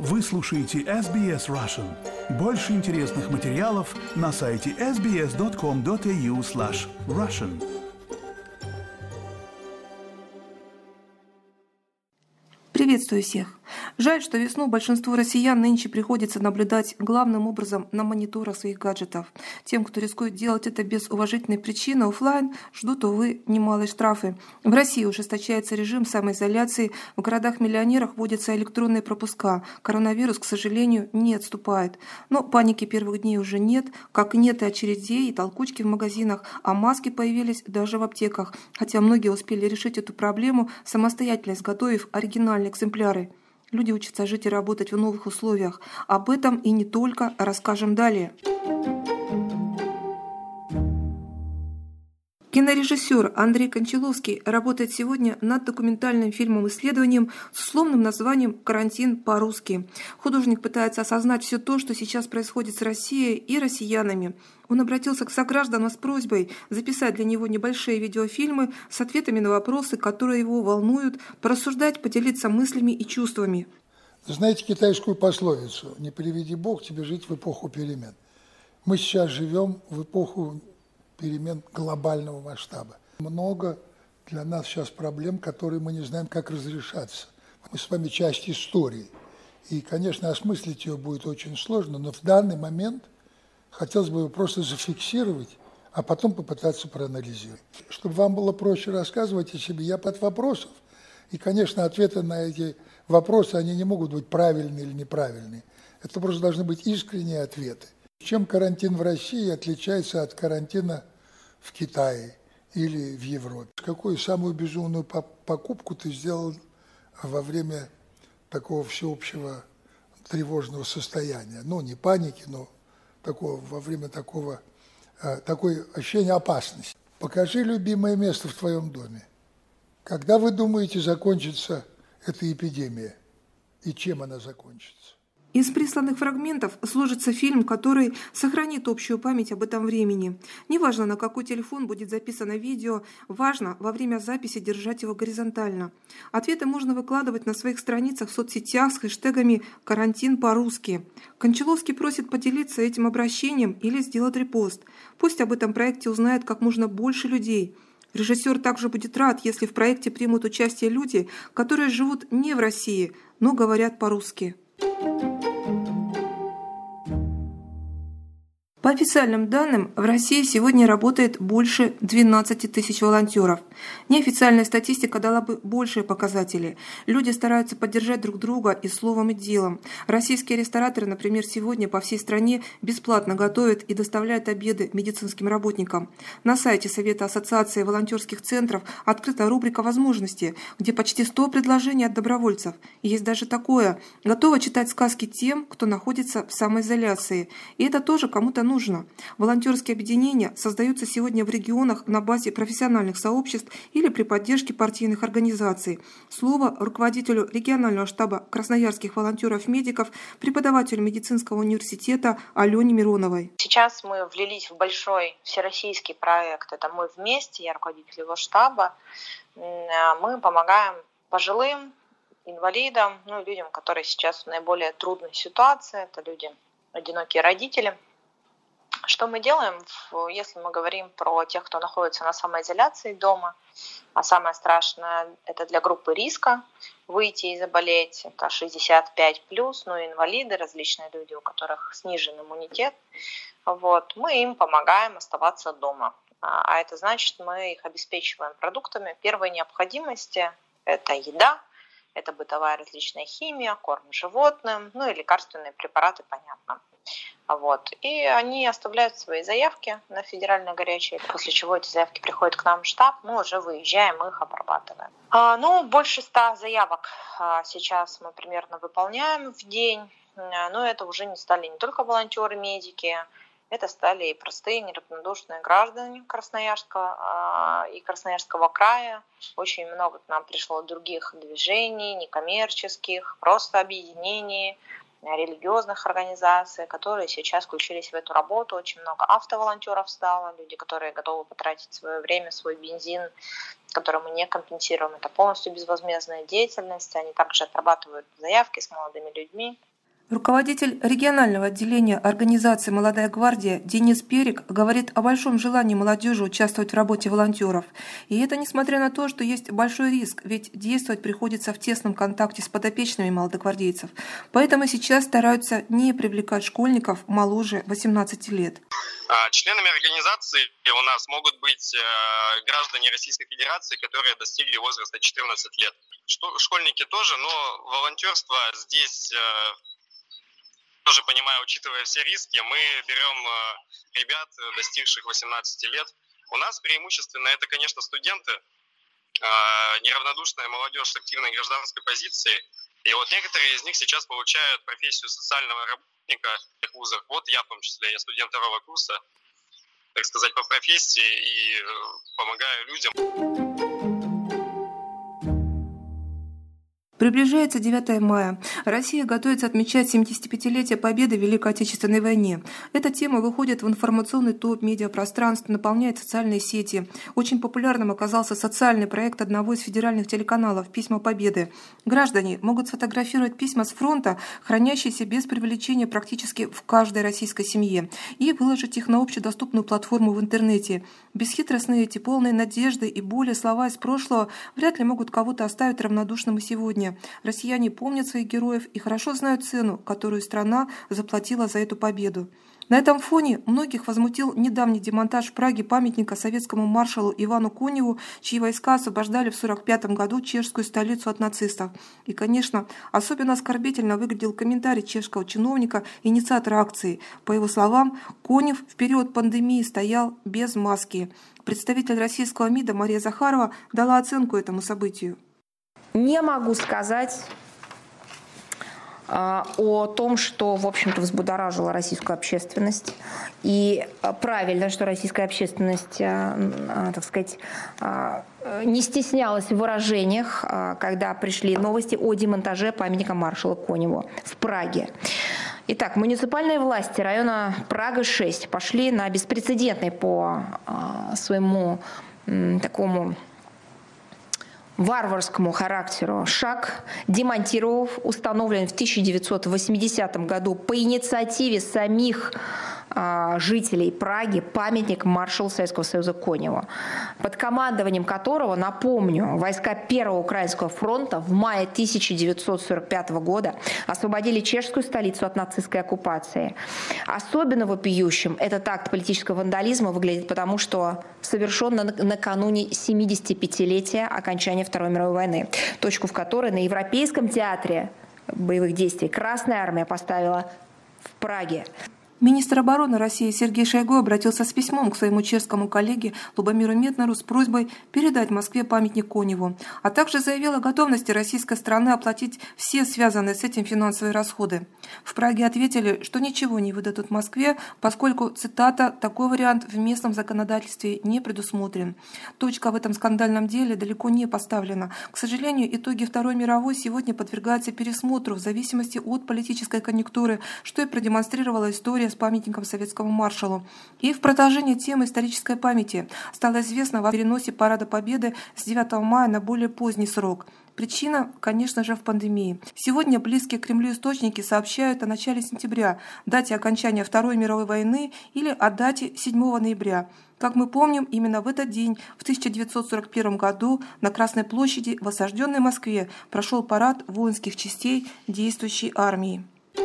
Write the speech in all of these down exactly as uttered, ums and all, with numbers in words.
Вы слушаете эс би эс Russian. Больше интересных материалов на сайте эс би эс точка ком точка эй ю слэш Russian. Приветствую всех! Жаль, что весну большинству россиян нынче приходится наблюдать главным образом на мониторах своих гаджетов. Тем, кто рискует делать это без уважительной причины офлайн, ждут, увы, немалые штрафы. В России ужесточается режим самоизоляции, в городах-миллионерах вводятся электронные пропуска. Коронавирус, к сожалению, не отступает. Но паники первых дней уже нет, как нет и очередей, и толкучки в магазинах, а маски появились даже в аптеках. Хотя многие успели решить эту проблему, самостоятельно изготовив оригинальные экземпляры. Люди учатся жить и работать в новых условиях. Об этом и не только расскажем далее. Кинорежиссер Андрей Кончаловский работает сегодня над документальным фильмом-исследованием с условным названием «Карантин по-русски». Художник пытается осознать все то, что сейчас происходит с Россией и россиянами. Он обратился к согражданам с просьбой записать для него небольшие видеофильмы с ответами на вопросы, которые его волнуют, порассуждать, поделиться мыслями и чувствами. Знаете китайскую пословицу «Не приведи Бог тебе жить в эпоху перемен». Мы сейчас живем в эпоху перемен глобального масштаба. Много для нас сейчас проблем, которые мы не знаем, как разрешаться. Мы с вами часть истории. И, конечно, осмыслить ее будет очень сложно, но в данный момент хотелось бы его просто зафиксировать, а потом попытаться проанализировать. Чтобы вам было проще рассказывать о себе, я под вопросов. И, конечно, ответы на эти вопросы, они не могут быть правильные или неправильные. Это просто должны быть искренние ответы. Чем карантин в России отличается от карантина в Китае или в Европе? Какую самую безумную покупку ты сделал во время такого всеобщего тревожного состояния? Ну, не паники, но такого, во время такого, такой ощущения опасности. Покажи любимое место в твоем доме. Когда вы думаете, закончится эта эпидемия? И чем она закончится? Из присланных фрагментов сложится фильм, который сохранит общую память об этом времени. Неважно, на какой телефон будет записано видео, важно во время записи держать его горизонтально. Ответы можно выкладывать на своих страницах в соцсетях с хэштегами «Карантин по-русски». Кончаловский просит поделиться этим обращением или сделать репост. Пусть об этом проекте узнает как можно больше людей. Режиссер также будет рад, если в проекте примут участие люди, которые живут не в России, но говорят по-русски. По официальным данным, в России сегодня работает больше двенадцати тысяч волонтеров. Неофициальная статистика дала бы большие показатели. Люди стараются поддержать друг друга и словом, и делом. Российские рестораторы, например, сегодня по всей стране бесплатно готовят и доставляют обеды медицинским работникам. На сайте Совета Ассоциации волонтерских центров открыта рубрика «Возможности», где почти сто предложений от добровольцев. И есть даже такое – готово читать сказки тем, кто находится в самоизоляции. И это тоже кому-то нужно. Нужно. Волонтерские объединения создаются сегодня в регионах на базе профессиональных сообществ или при поддержке партийных организаций. Слово руководителю регионального штаба красноярских волонтеров-медиков, преподавателю медицинского университета Алене Мироновой. Сейчас мы влились в большой всероссийский проект. Это «Мы вместе», я руководитель его штаба. Мы помогаем пожилым, инвалидам, ну и людям, которые сейчас в наиболее трудной ситуации. Это люди, одинокие родители. Что мы делаем, если мы говорим про тех, кто находится на самоизоляции дома, а самое страшное – это для группы риска выйти и заболеть, это шестьдесят пять плюс, ну и инвалиды, различные люди, у которых снижен иммунитет. Вот, мы им помогаем оставаться дома, а это значит, мы их обеспечиваем продуктами первой необходимости – это еда, это бытовая различная химия, корм животным, ну и лекарственные препараты, понятно. Вот. И они оставляют свои заявки на федеральные горячие, после чего эти заявки приходят к нам в штаб, мы уже выезжаем, их обрабатываем. А, ну, больше ста заявок а, сейчас мы примерно выполняем в день, а, но это уже не стали не только волонтеры-медики, это стали и простые, неравнодушные граждане Красноярска а, и Красноярского края. Очень много к нам пришло других движений, некоммерческих, просто объединений, религиозных организаций, которые сейчас включились в эту работу. Очень много автоволонтеров стало, люди, которые готовы потратить свое время, свой бензин, который мы не компенсируем. Это полностью безвозмездная деятельность. Они также отрабатывают заявки с молодыми людьми. Руководитель регионального отделения организации «Молодая гвардия» Денис Перик говорит о большом желании молодежи участвовать в работе волонтеров. И это несмотря на то, что есть большой риск, ведь действовать приходится в тесном контакте с подопечными молодогвардейцев. Поэтому сейчас стараются не привлекать школьников моложе восемнадцати лет. Членами организации у нас могут быть граждане Российской Федерации, которые достигли возраста четырнадцати лет. Школьники тоже, но волонтерство здесь... Тоже понимаю, учитывая все риски, мы берем ребят, достигших восемнадцати лет. У нас преимущественно это, конечно, студенты, неравнодушная молодежь с активной гражданской позицией. И вот некоторые из них сейчас получают профессию социального работника в вузах. Вот я, в том числе, я студент второго курса, так сказать, по профессии и помогаю людям. Приближается девятое мая. Россия готовится отмечать семидесятипятилетие победы в Великой Отечественной войне. Эта тема выходит в информационный топ медиапространств, наполняет социальные сети. Очень популярным оказался социальный проект одного из федеральных телеканалов «Письма Победы». Граждане могут сфотографировать письма с фронта, хранящиеся без привлечения практически в каждой российской семье, и выложить их на общедоступную платформу в интернете. Бесхитростные эти, полные надежды и боли слова из прошлого вряд ли могут кого-то оставить равнодушным и сегодня. Россияне помнят своих героев и хорошо знают цену, которую страна заплатила за эту победу. На этом фоне многих возмутил недавний демонтаж в Праге памятника советскому маршалу Ивану Коневу, чьи войска освобождали в сорок пятом году чешскую столицу от нацистов. И, конечно, особенно оскорбительно выглядел комментарий чешского чиновника, инициатора акции. По его словам, Конев в период пандемии стоял без маски. Представитель российского МИДа Мария Захарова дала оценку этому событию. Не могу сказать э, о том, что, в общем-то, взбудоражило российскую общественность. И э, правильно, что российская общественность, э, э, так сказать, э, не стеснялась в выражениях, э, когда пришли новости о демонтаже памятника маршалу Коневу в Праге. Итак, муниципальные власти района Прага-шесть пошли на беспрецедентный по э, своему э, такому... варварскому характеру шаг, демонтировав установленный в тысяча девятьсот восьмидесятом году по инициативе самих э, жителей Праги памятник маршалу Советского Союза Коневу, под командованием которого, напомню, войска Первого Украинского фронта в мае тысяча девятьсот сорок пятого года освободили чешскую столицу от нацистской оккупации. Особенно вопиющим этот акт политического вандализма выглядит потому, что совершен накануне семидесятипятилетия окончания Второй мировой войны, точку в которой на Европейском театре боевых действий Красная Армия поставила в Праге. Министр обороны России Сергей Шойгу обратился с письмом к своему чешскому коллеге Любомиру Метнару с просьбой передать Москве памятник Коневу, а также заявил о готовности российской страны оплатить все связанные с этим финансовые расходы. В Праге ответили, что ничего не выдадут Москве, поскольку, цитата, «такой вариант в местном законодательстве не предусмотрен». Точка в этом скандальном деле далеко не поставлена. К сожалению, итоги Второй мировой сегодня подвергаются пересмотру в зависимости от политической конъюнктуры, что и продемонстрировала история с памятником советскому маршалу. И в продолжение темы исторической памяти стало известно о переносе Парада Победы с девятого мая на более поздний срок. Причина, конечно же, в пандемии. Сегодня близкие к Кремлю источники сообщают о начале сентября, дате окончания Второй мировой войны или о дате седьмого ноября. Как мы помним, именно в этот день, в тысяча девятьсот сорок первом году, на Красной площади в осажденной Москве прошел парад воинских частей действующей армии.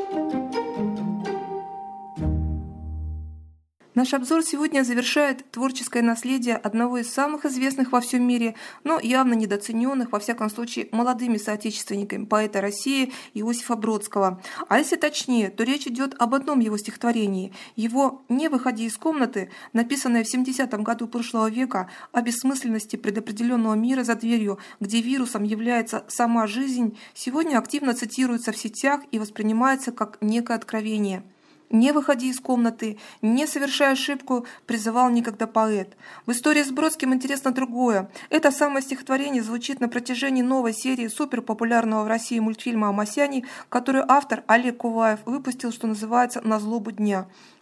Наш обзор сегодня завершает творческое наследие одного из самых известных во всем мире, но явно недооцененных, во всяком случае, молодыми соотечественниками поэта России Иосифа Бродского. А если точнее, то речь идет об одном его стихотворении. Его «Не выходи из комнаты», написанное в семидесятом году прошлого века, о бессмысленности предопределенного мира за дверью, где вирусом является сама жизнь, сегодня активно цитируется в сетях и воспринимается как некое откровение. «Не выходи из комнаты, не совершай ошибку», призывал некогда поэт. В истории с Бродским интересно другое. Это самое стихотворение звучит на протяжении новой серии суперпопулярного в России мультфильма о Масяне, который автор Олег Куваев выпустил, что называется, «На злобу дня».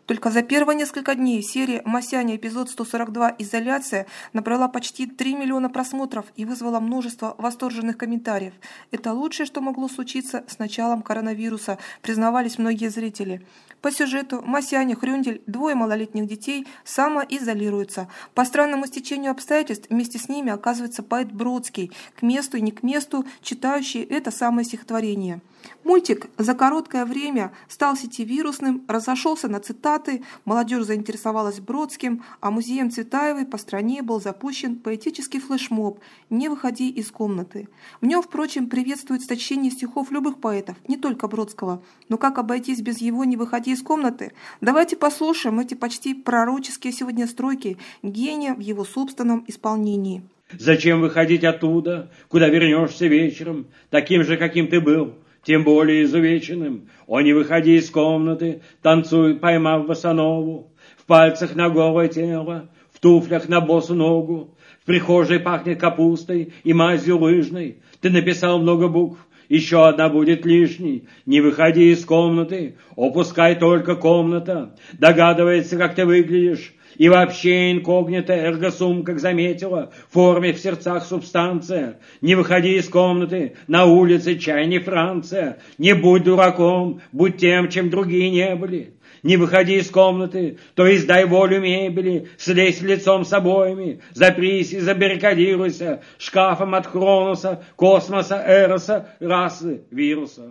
Только за первые несколько дней серия «Масяня. Эпизод сто сорок два. Изоляция» набрала почти три миллиона просмотров и вызвала множество восторженных комментариев. Это лучшее, что могло случиться с началом коронавируса, признавались многие зрители. По сюжету Масяня Хрюндель, двое малолетних детей, самоизолируются. По странному стечению обстоятельств вместе с ними оказывается поэт Бродский, к месту и не к месту читающий это самое стихотворение. Мультик за короткое время стал сетевирусным, разошелся на цитаты, молодежь заинтересовалась Бродским, а музеем Цветаевой по стране был запущен поэтический флешмоб «Не выходи из комнаты». В нем, впрочем, приветствуется чтение стихов любых поэтов, не только Бродского. Но как обойтись без его «Не выходи из комнаты»? Давайте послушаем эти почти пророческие сегодня строки гения в его собственном исполнении. «Зачем выходить оттуда, куда вернешься вечером, таким же, каким ты был? Тем более изувеченным. О, не выходи из комнаты, танцуй, поймав босонову, в пальцах на голое тело, в туфлях на босу ногу, в прихожей пахнет капустой и мазью лыжной. Ты написал много букв, еще одна будет лишней. Не выходи из комнаты, о, пускай только комната догадывается, как ты выглядишь. И вообще инкогнито эргосум, как заметила, в форме в сердцах субстанция. Не выходи из комнаты, на улице чай не Франция. Не будь дураком, будь тем, чем другие не были. Не выходи из комнаты, то есть дай волю мебели, слезь лицом с обоями, запрись и забаррикадируйся шкафом от Хроноса, космоса, Эроса, расы, вируса.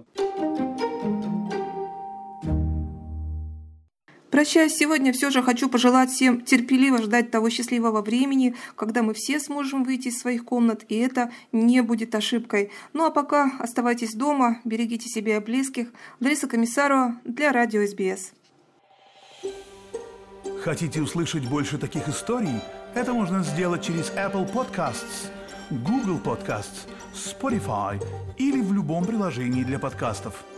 Прощаясь сегодня, все же хочу пожелать всем терпеливо ждать того счастливого времени, когда мы все сможем выйти из своих комнат, и это не будет ошибкой. Ну а пока оставайтесь дома, берегите себя и близких. Лариса Комиссарова для Радио эс би эс. Хотите услышать больше таких историй? Это можно сделать через Apple Podcasts, Google Podcasts, Spotify или в любом приложении для подкастов.